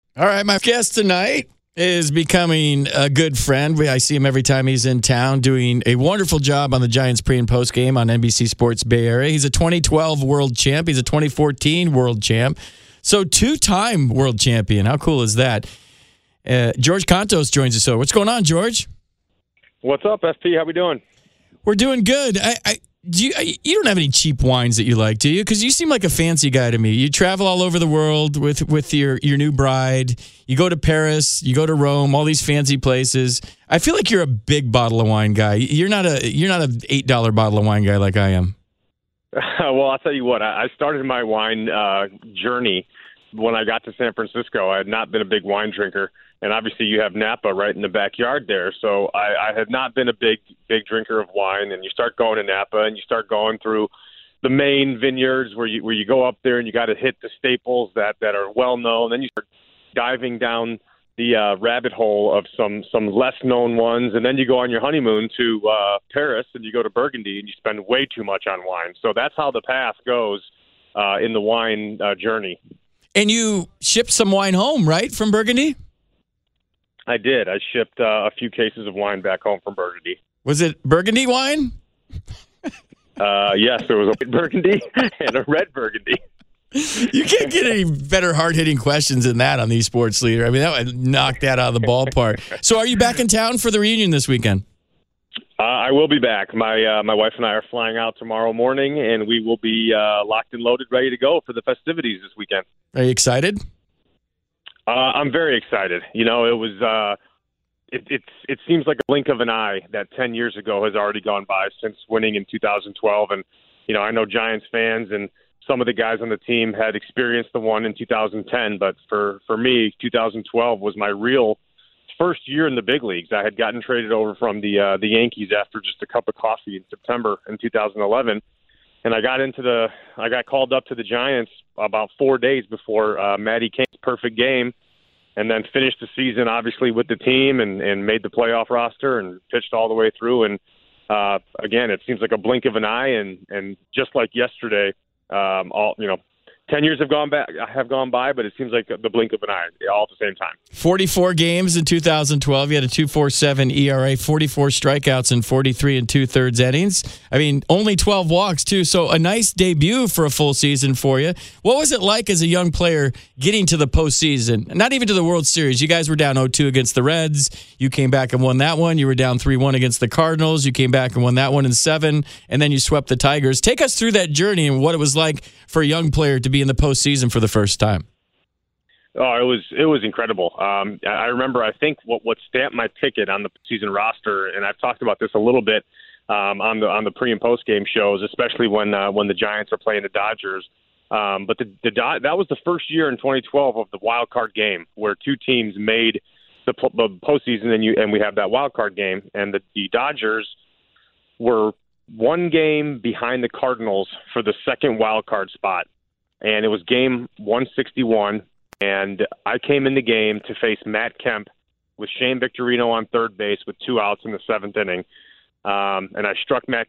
All right, my guest tonight is becoming a good friend. I see him every time he's in town, doing a wonderful job on the Giants pre- and post-game on NBC Sports Bay Area. He's a 2012 world champ. He's a 2014 world champ. So two-time world champion. How cool is that? George Contos joins us. So what's going on, George? What's up, FP? How we doing? We're doing good. You don't have any cheap wines that you like, do you? Because you seem like a fancy guy to me. You travel all over the world with your new bride. You go to Paris. You go to Rome. All these fancy places. I feel like you're a big bottle of wine guy. You're not an $8 bottle of wine guy like I am. Well, I'll tell you what. I started my wine journey when I got to San Francisco. I had not been a big wine drinker. And obviously you have Napa right in the backyard there. So I had not been a big drinker of wine. And you start going to Napa and you start going through the main vineyards where you go up there and you got to hit the staples that are well known. Then you start diving down the rabbit hole of some less known ones. And then you go on your honeymoon to Paris and you go to Burgundy and you spend way too much on wine. So that's how the path goes in the wine journey. And you shipped some wine home, right, from Burgundy? I did. I shipped a few cases of wine back home from Burgundy. Was it Burgundy wine? Yes, there was a white Burgundy and a red Burgundy. You can't get any better hard-hitting questions than that on the Sports Leader. I mean, that would knock that out of the ballpark. So are you back in town for the reunion this weekend? I will be back. My wife and I are flying out tomorrow morning, and we will be locked and loaded, ready to go for the festivities this weekend. Are you excited? I'm very excited. You know, it was. It seems like a blink of an eye that 10 years ago has already gone by since winning in 2012. And you know, I know Giants fans and some of the guys on the team had experienced the one in 2010, but for me, 2012 was my real first year in the big leagues. I had gotten traded over from the Yankees after just a cup of coffee in September in 2011. And I got called up to the Giants about 4 days before Matty Cain's perfect game, and then finished the season obviously with the team and made the playoff roster and pitched all the way through. And again, it seems like a blink of an eye, and just like yesterday, 10 years have gone by, but it seems like the blink of an eye all at the same time. 44 games in 2012. You had a 2.47 ERA, 44 strikeouts in 43 2/3 innings. I mean, only 12 walks, too. So a nice debut for a full season for you. What was it like as a young player getting to the postseason? Not even to the World Series. You guys were down 0-2 against the Reds. You came back and won that one. You were down 3-1 against the Cardinals. You came back and won that one in 7, and then you swept the Tigers. Take us through that journey and what it was like for a young player to be in the postseason for the first time. Oh, it was incredible. I remember, I think what stamped my ticket on the season roster, and I've talked about this a little bit on the pre and post game shows, especially when the Giants are playing the Dodgers. But that was the first year in 2012 of the wild card game where two teams made the postseason, and we have that wild card game, and the Dodgers were one game behind the Cardinals for the second wild card spot. And it was game 161, and I came in the game to face Matt Kemp with Shane Victorino on third base with 2 outs in the 7th inning. And I struck Matt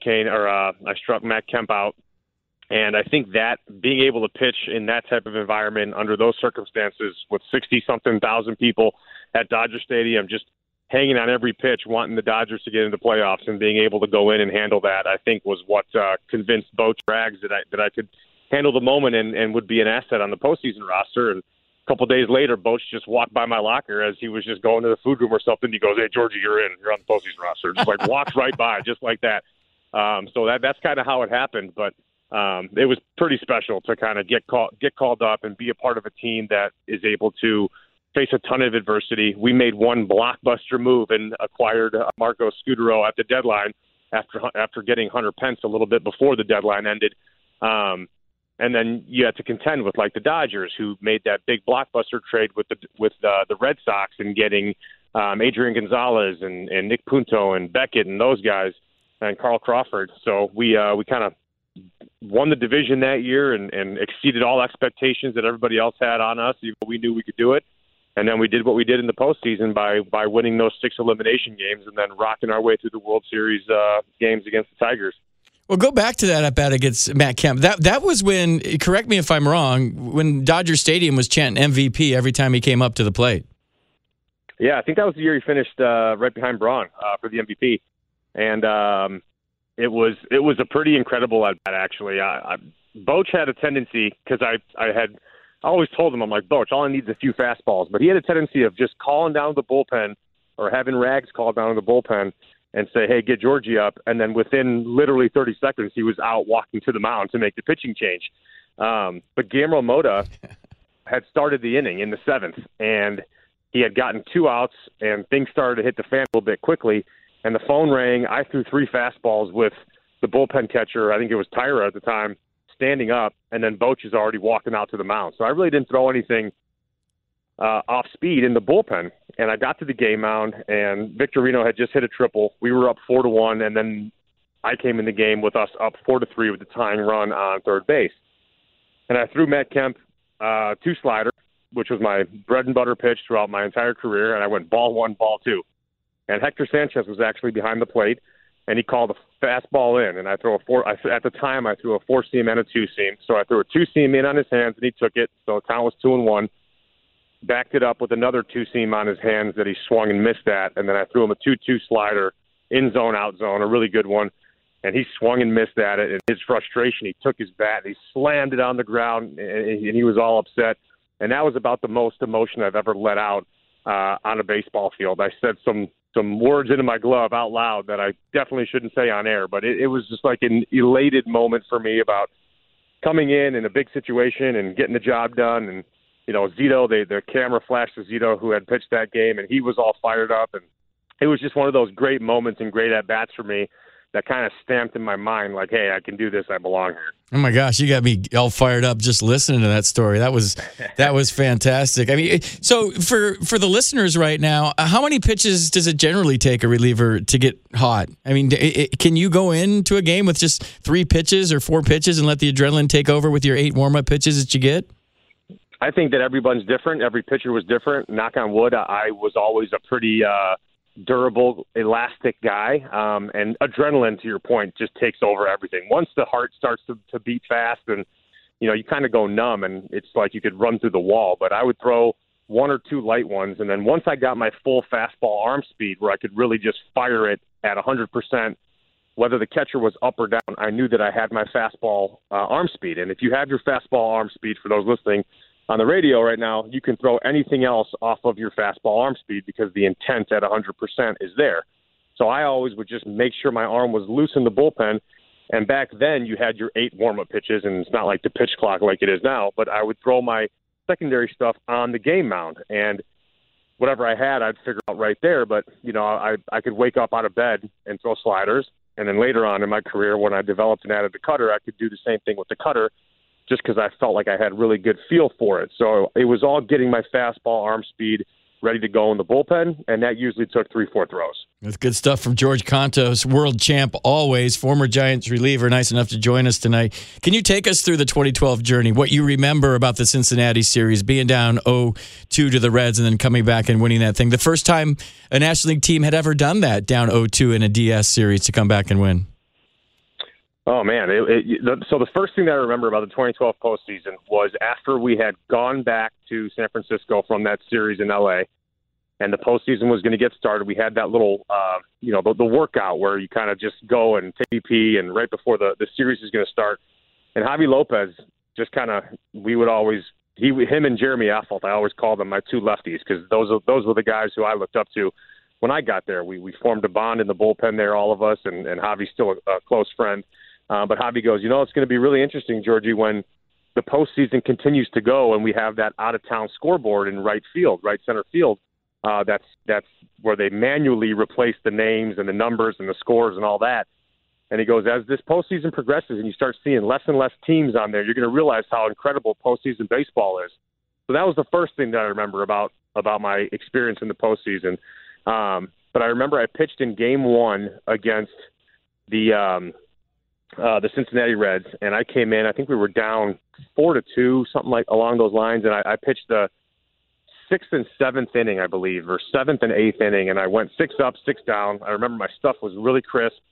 Kemp out. And I think that being able to pitch in that type of environment under those circumstances with 60-something thousand people at Dodger Stadium, just hanging on every pitch, wanting the Dodgers to get into the playoffs and being able to go in and handle that, I think was what convinced Bo Traggs that I could handle the moment and would be an asset on the postseason roster. And a couple of days later, Boch just walked by my locker as he was just going to the food room or something. He goes, "Hey, Georgie, you're on the postseason roster." Just like walks right by, just like that. So that's kind of how it happened. But it was pretty special to kind of get called up and be a part of a team that is able to face a ton of adversity. We made one blockbuster move and acquired Marco Scutaro at the deadline after getting Hunter Pence a little bit before the deadline ended. And then you had to contend with like the Dodgers, who made that big blockbuster trade with the Red Sox and getting Adrian Gonzalez and Nick Punto and Beckett and those guys and Carl Crawford. So we kind of won the division that year and exceeded all expectations that everybody else had on us. We knew we could do it. And then we did what we did in the postseason by winning those 6 elimination games and then rocking our way through the World Series games against the Tigers. Well, go back to that at bat against Matt Kemp. That was when, correct me if I'm wrong, when Dodger Stadium was chanting MVP every time he came up to the plate. Yeah, I think that was the year he finished right behind Braun for the MVP. And it was a pretty incredible at bat, actually. Boch had a tendency, because I always told him, I'm like, Boch, all I need is a few fastballs. But he had a tendency of just calling down the bullpen or having Rags call down the bullpen and say, hey, get Georgie up. And then within literally 30 seconds, he was out walking to the mound to make the pitching change. But Gamero Moda had started the inning in the seventh, and he had gotten 2 outs, and things started to hit the fan a little bit quickly. And the phone rang. I threw 3 fastballs with the bullpen catcher, I think it was Tyra at the time, standing up, and then Boch is already walking out to the mound. So I really didn't throw anything off speed in the bullpen. And I got to the game mound, and Victorino had just hit a triple. We were up 4-1, and then I came in the game with us up 4-3 with the tying run on third base. And I threw Matt Kemp 2 sliders, which was my bread and butter pitch throughout my entire career, and I went ball 1, ball 2. And Hector Sanchez was actually behind the plate, and he called a fastball in, and I throw at the time I threw a 4-seam and a 2-seam. So I threw a 2-seam in on his hands, and he took it. So the count was 2-1. Backed it up with another 2-seam on his hands that he swung and missed at, and then I threw him a 2-2 slider, in zone, out zone, a really good one, and he swung and missed at it. And his frustration, he took his bat and he slammed it on the ground, and he was all upset. And that was about the most emotion I've ever let out on a baseball field. I said some words into my glove out loud that I definitely shouldn't say on air, but it was just like an elated moment for me about coming in a big situation and getting the job done. And, you know, Zito, the camera flashed to Zito, who had pitched that game, and he was all fired up. And it was just one of those great moments and great at-bats for me that kind of stamped in my mind, like, hey, I can do this. I belong here. Oh my gosh, you got me all fired up just listening to that story. That was fantastic. I mean, so for the listeners right now, how many pitches does it generally take a reliever to get hot? I mean, can you go into a game with just 3 pitches or 4 pitches and let the adrenaline take over with your 8 warm-up pitches that you get? I think that everyone's different. Every pitcher was different. Knock on wood, I was always a pretty durable, elastic guy. And adrenaline, to your point, just takes over everything. Once the heart starts to beat fast, and you kind of go numb, and it's like you could run through the wall. But I would throw 1 or 2 light ones, and then once I got my full fastball arm speed, where I could really just fire it at 100%, whether the catcher was up or down, I knew that I had my fastball arm speed. And if you have your fastball arm speed, for those listening on the radio right now, you can throw anything else off of your fastball arm speed because the intent at 100% is there. So I always would just make sure my arm was loose in the bullpen. And back then you had your 8 warm-up pitches, and it's not like the pitch clock like it is now, but I would throw my secondary stuff on the game mound. And whatever I had, I'd figure out right there. But, I could wake up out of bed and throw sliders. And then later on in my career, when I developed and added the cutter, I could do the same thing with the cutter, just because I felt like I had really good feel for it. So it was all getting my fastball arm speed ready to go in the bullpen, and that usually took 3-4 throws. That's good stuff from George Kontos, world champ always, former Giants reliever, nice enough to join us tonight. Can you take us through the 2012 journey, what you remember about the Cincinnati series, being down 0-2 to the Reds and then coming back and winning that thing? The first time a National League team had ever done that, down 0-2 in a DS series, to come back and win. Oh, man. So the first thing that I remember about the 2012 postseason was after we had gone back to San Francisco from that series in L.A., and the postseason was going to get started. We had that little, the workout where you kind of just go and take BP, and right before the series is going to start. And Javi Lopez just kind of, him and Jeremy Affolter, I always called them my 2 lefties, because those were the guys who I looked up to when I got there. We formed a bond in the bullpen there, all of us, and Javi's still a close friend. But Javi goes, it's going to be really interesting, Georgie, when the postseason continues to go and we have that out-of-town scoreboard in right center field. That's where they manually replace the names and the numbers and the scores and all that. And he goes, as this postseason progresses and you start seeing less and less teams on there, you're going to realize how incredible postseason baseball is. So that was the first thing that I remember about my experience in the postseason. But I remember I pitched in Game 1 against the Cincinnati Reds, and I came in. I think we were down 4-2, something like along those lines, and I pitched the 6th and 7th inning, I believe, or 7th and 8th inning, and I went 6 up, 6 down. I remember my stuff was really crisp.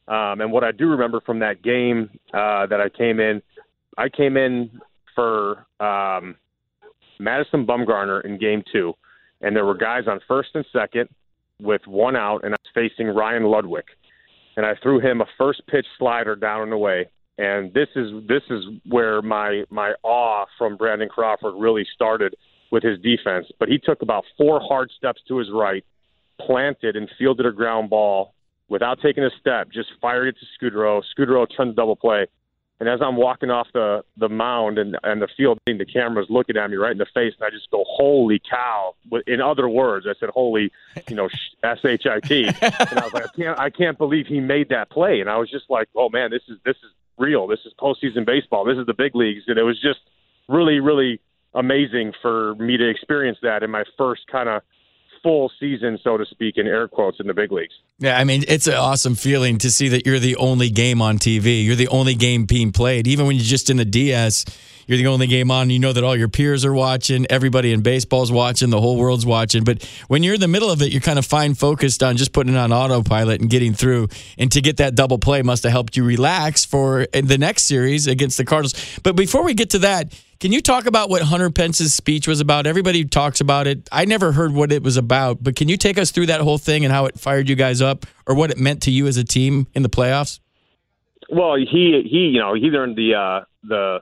And what I do remember from that game that I came in for Madison Bumgarner in Game 2, and there were guys on first and second with one out, and I was facing Ryan Ludwig, and I threw him a first pitch slider down and away. And this is where my awe from Brandon Crawford really started with his defense. But he took about 4 hard steps to his right, planted and fielded a ground ball without taking a step, just fired it to Scudero. Scudero turned double play. And as I'm walking off the mound and the field, the camera's looking at me right in the face, and I just go, "Holy cow!" In other words, I said, "Holy, SHIT." And I was like, I can't believe he made that play. And I was just like, "Oh man, this is real. This is postseason baseball. This is the big leagues." And it was just really, really amazing for me to experience that in my first kind of full season, so to speak, in air quotes, in the big leagues. Yeah, I mean, it's an awesome feeling to see that you're the only game on TV. You're the only game being played. Even when you're just in the DS, you're the only game on. You know that all your peers are watching. Everybody in baseball's watching. The whole world's watching. But when you're in the middle of it, you're kind of fine-focused on just putting it on autopilot and getting through. And to get that double play must have helped you relax for the next series against the Cardinals. But before we get to that, can you talk about what Hunter Pence's speech was about? Everybody talks about it. I never heard what it was about, but can you take us through that whole thing and how it fired you guys up, or what it meant to you as a team in the playoffs? Well, he earned the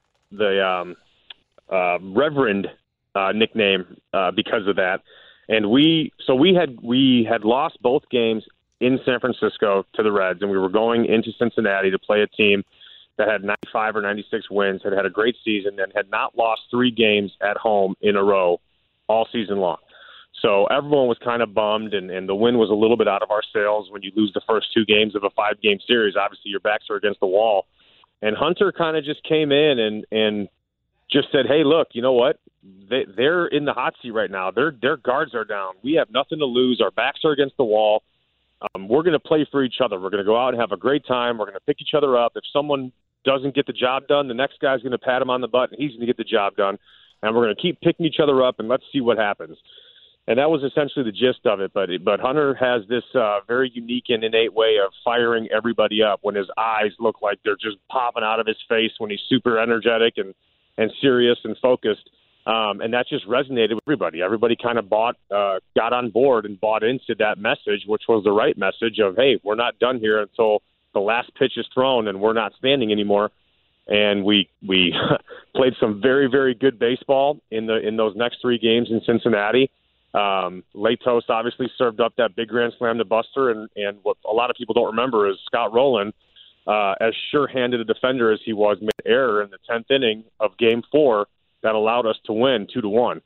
Reverend nickname because of that, and we had lost both games in San Francisco to the Reds, and we were going into Cincinnati to play a team that had 95 or 96 wins, had a great season, and had not lost 3 games at home in a row all season long. So everyone was kind of bummed, and the win was a little bit out of our sails when you lose the first 2 games of a 5-game series. Obviously, your backs are against the wall. And Hunter kind of just came in and just said, "Hey, look, you know what? They're in the hot seat right now. Their guards are down. We have nothing to lose. Our backs are against the wall. We're going to play for each other. We're going to go out and have a great time. We're going to pick each other up. If someone doesn't get the job done, the next guy's going to pat him on the butt, and he's going to get the job done. And we're going to keep picking each other up, and let's see what happens." And that was essentially the gist of it. But Hunter has this very unique and innate way of firing everybody up when his eyes look like they're just popping out of his face when he's super energetic and serious and focused. And that just resonated with everybody. Everybody kind of got on board and bought into that message, which was the right message of, hey, we're not done here until the last pitch is thrown and we're not standing anymore. And we played some very, very good baseball in those next 3 games in Cincinnati. Latos obviously served up that big grand slam to Buster, and what a lot of people don't remember is Scott Rowland, as sure-handed a defender as he was, made an error in the 10th inning of Game 4 that allowed us to win 2-1.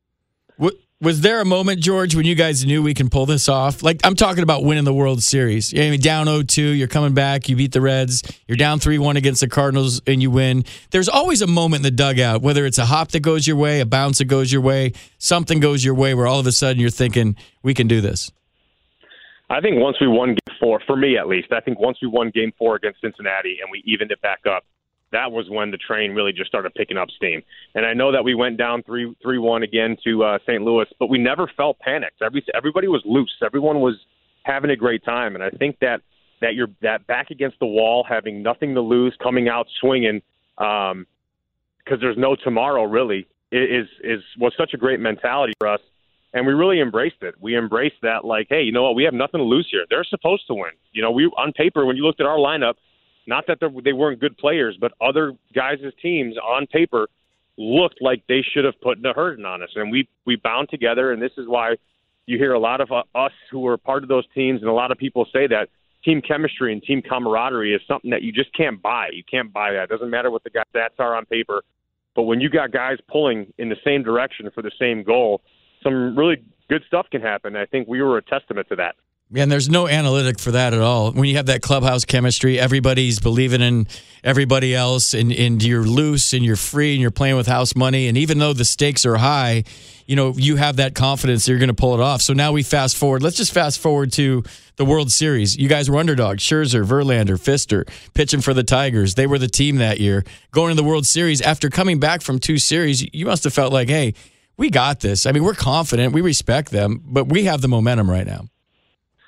Was there a moment, George, when you guys knew we can pull this off? Like, I'm talking about winning the World Series. I mean, down 0-2, you're coming back, you beat the Reds, you're down 3-1 against the Cardinals, and you win. There's always a moment in the dugout, whether it's a hop that goes your way, a bounce that goes your way, something goes your way where all of a sudden you're thinking, we can do this. I think once we won Game 4, for me at least, I think once we won Game 4 against Cincinnati and we evened it back up, that was when the train really just started picking up steam. And I know that we went down 3-1 again to St. Louis, but we never felt panicked. Everybody was loose. Everyone was having a great time. And I think that you're that back against the wall, having nothing to lose, coming out swinging, because there's no tomorrow really, was such a great mentality for us. And we really embraced it. We embraced that, like, hey, you know what? We have nothing to lose here. They're supposed to win. You know, on paper, when you looked at our lineup, not that they weren't good players, but other guys' teams on paper looked like they should have put the hurting on us. And we bound together, and this is why you hear a lot of us who are part of those teams, and a lot of people say that team chemistry and team camaraderie is something that you just can't buy. You can't buy that. It doesn't matter what the guys' stats are on paper. But when you got guys pulling in the same direction for the same goal, some really good stuff can happen. I think we were a testament to that. Yeah, and there's no analytic for that at all. When you have that clubhouse chemistry, everybody's believing in everybody else, and you're loose and you're free and you're playing with house money. And even though the stakes are high, you know, you have that confidence that you're going to pull it off. So now we fast forward. Let's just fast forward to the World Series. You guys were underdogs. Scherzer, Verlander, Pfister, pitching for the Tigers. They were the team that year. Going to the World Series, after coming back from 2 series, you must have felt like, hey, we got this. I mean, we're confident. We respect them, but we have the momentum right now.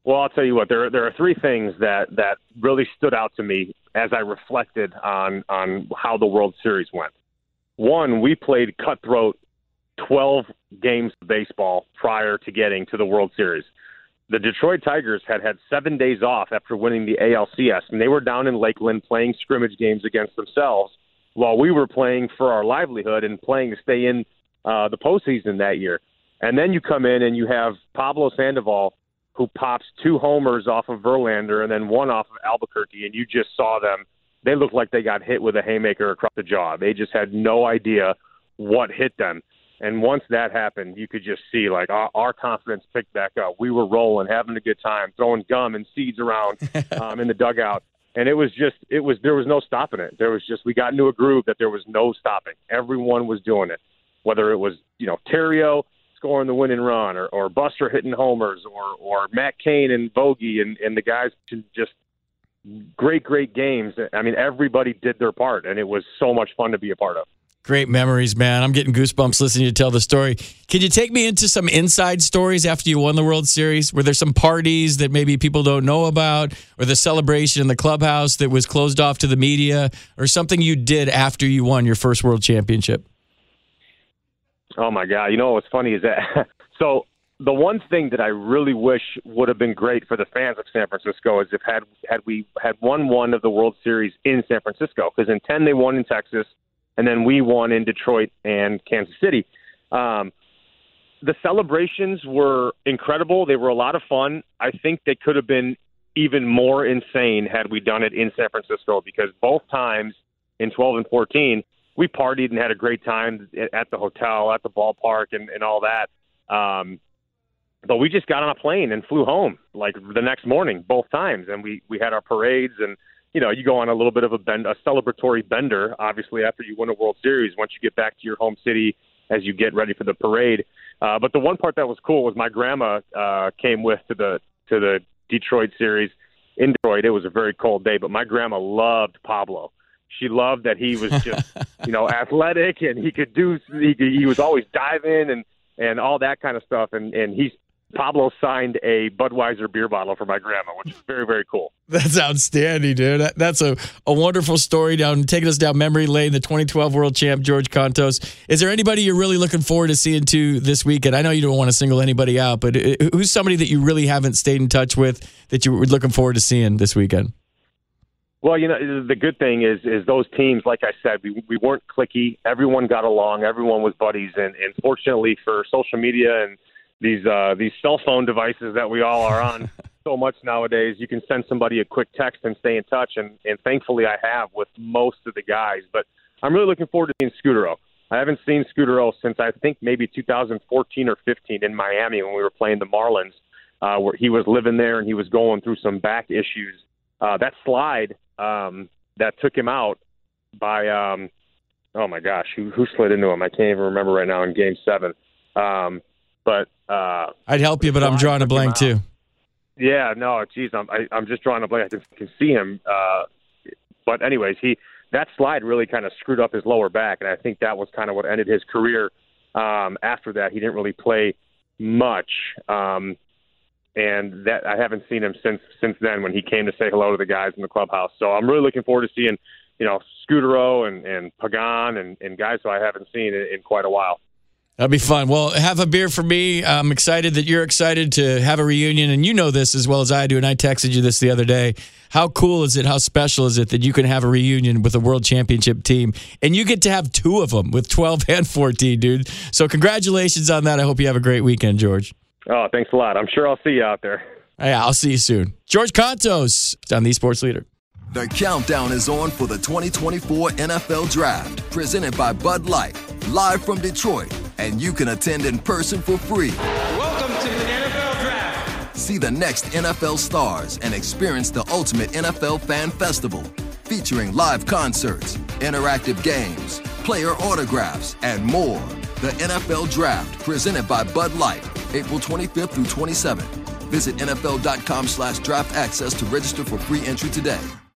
Well, I'll tell you what. There are three things that really stood out to me as I reflected on how the World Series went. One, we played cutthroat 12 games of baseball prior to getting to the World Series. The Detroit Tigers had 7 days off after winning the ALCS, and they were down in Lakeland playing scrimmage games against themselves while we were playing for our livelihood and playing to stay in the postseason that year. And then you come in and you have Pablo Sandoval, who pops 2 homers off of Verlander and then 1 off of Albuquerque, and you just saw them. They looked like they got hit with a haymaker across the jaw. They just had no idea what hit them. And once that happened, you could just see, like, our confidence picked back up. We were rolling, having a good time, throwing gum and seeds around in the dugout. And there was no stopping it. We got into a groove that there was no stopping. Everyone was doing it, whether it was, Terrio scoring the winning run or Buster hitting homers or Matt Cain and Bogey and the guys just great games. I mean, everybody did their part, and it was so much fun to be a part of. Great memories, man. I'm getting goosebumps listening to you tell the story. Can you take me into some inside stories after you won the World Series? Were there some parties that maybe people don't know about, or the celebration in the clubhouse that was closed off to the media, or something you did after you won your first World Championship? Oh, my God. What's funny is that so the one thing that I really wish would have been great for the fans of San Francisco is if had we won one of the World Series in San Francisco, because in 10 they won in Texas, and then we won in Detroit and Kansas City. The celebrations were incredible. They were a lot of fun. I think they could have been even more insane had we done it in San Francisco, because both times in 12 and 14, we partied and had a great time at the hotel, at the ballpark, and all that. But we just got on a plane and flew home like the next morning, both times. And we had our parades, and, you go on a little bit of a celebratory bender, obviously, after you win a World Series, once you get back to your home city as you get ready for the parade. But the one part that was cool was my grandma came with to the Detroit series in Detroit. It was a very cold day, but my grandma loved Pablo. She loved that he was just, athletic, and he was always diving and all that kind of stuff. And Pablo signed a Budweiser beer bottle for my grandma, which is very, very cool. That's outstanding, dude. That's a wonderful story taking us down memory lane, the 2012 world champ, George Kontos. Is there anybody you're really looking forward to seeing too this weekend? I know you don't want to single anybody out, but who's somebody that you really haven't stayed in touch with that you were looking forward to seeing this weekend? Well, the good thing is those teams, like I said, we weren't cliquey. Everyone got along. Everyone was buddies. And fortunately for social media and these cell phone devices that we all are on so much nowadays, you can send somebody a quick text and stay in touch. And thankfully I have with most of the guys. But I'm really looking forward to seeing Scutaro. I haven't seen Scutaro since I think maybe 2014 or 15 in Miami when we were playing the Marlins, where he was living there and he was going through some back issues. That slide that took him out by, oh my gosh, who slid into him? I can't even remember right now in Game 7. But I'd help you, but I'm drawing a blank too. Yeah, no, geez, I'm just drawing a blank. I can see him. But anyways, that slide really kind of screwed up his lower back, and I think that was kind of what ended his career. After that, he didn't really play much. And that I haven't seen him since then when he came to say hello to the guys in the clubhouse. So I'm really looking forward to seeing, Scutaro and Pagan and guys who I haven't seen in quite a while. That'd be fun. Well, have a beer for me. I'm excited that you're excited to have a reunion, and you know this as well as I do, and I texted you this the other day. How cool is it, how special is it that you can have a reunion with a world championship team, and you get to have 2 of them with 12 and 14, dude. So congratulations on that. I hope you have a great weekend, George. Oh, thanks a lot. I'm sure I'll see you out there. Yeah, I'll see you soon. George Kontos on the Sports Leader. The countdown is on for the 2024 NFL Draft, presented by Bud Light, live from Detroit, and you can attend in person for free. Welcome to the NFL Draft. See the next NFL stars and experience the ultimate NFL fan festival, featuring live concerts, interactive games, player autographs, and more. The NFL Draft, presented by Bud Light, April 25th through 27th. Visit NFL.com/draft access to register for free entry today.